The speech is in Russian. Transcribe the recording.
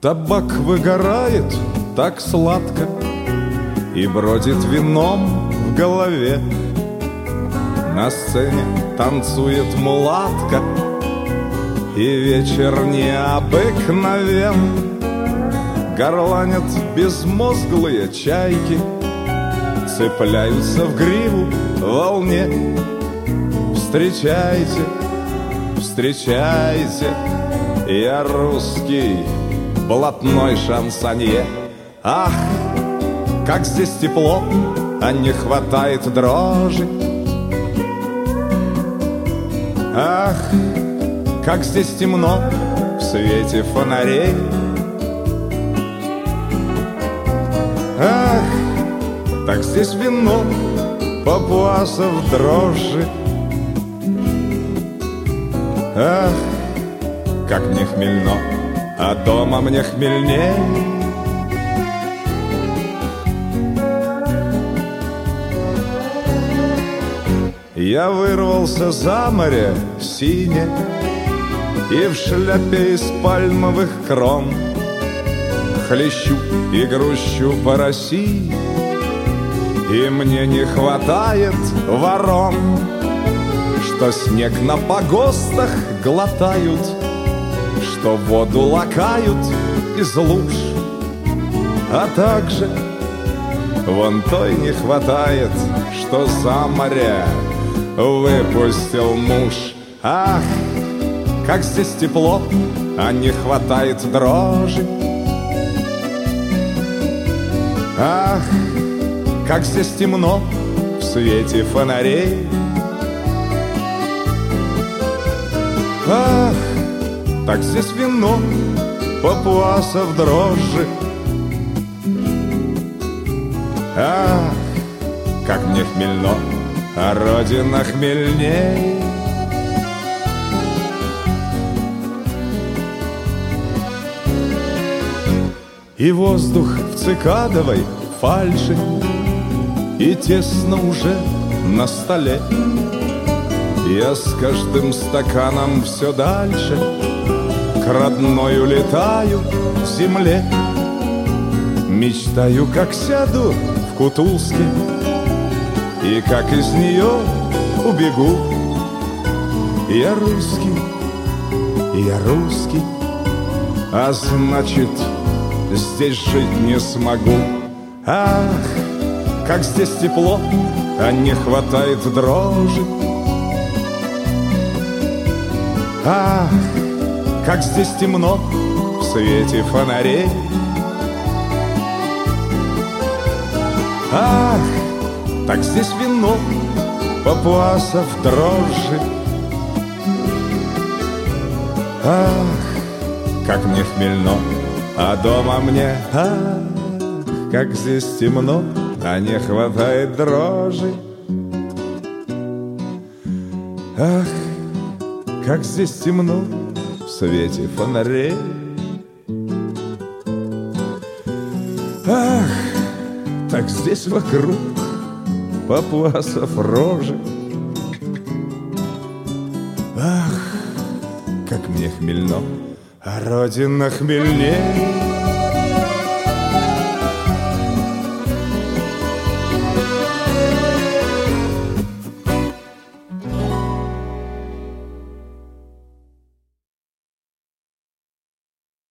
Табак выгорает так сладко и бродит вином в голове. На сцене танцует мулатка, и вечер необыкновен. Горланят безмозглые чайки, цепляются в гриву волне. Встречайте, встречайте, я русский блатной шансонье. Ах, как здесь тепло, а не хватает дрожи. Ах, как здесь темно в свете фонарей. Ах, так здесь вино папуасов дрожжи. Ах, как мне хмельно, а дома мне хмельней. Я вырвался за море синее и в шляпе из пальмовых крон хлещу и грущу по России, и мне не хватает ворон, что снег на погостах глотают, что воду лакают из луж, а также вон той не хватает, что за море выпустил муж. Ах, как здесь тепло, а не хватает дрожи. Ах, как здесь темно в свете фонарей. Ах, так здесь вино папуасов дрожжи. Ах, как мне хмельно, а родина хмельней. И воздух в цикадовой фальши, и тесно уже на столе. Я с каждым стаканом все дальше к родной улетаю земле. Мечтаю, как сяду в кутузке и как из нее убегу. Я русский, а значит, здесь жить не смогу. Ах, как здесь тепло, а не хватает дрожи. Ах, как здесь темно в свете фонарей. Ах, так здесь вино папуасов дрожжи. Ах, как мне хмельно, а дома мне, ах, как здесь темно, а не хватает дрожи. Ах, как здесь темно в свете фонарей. Ах, так здесь вокруг папуасов рожи. Ах, как мне хмельно, а родина хмельней.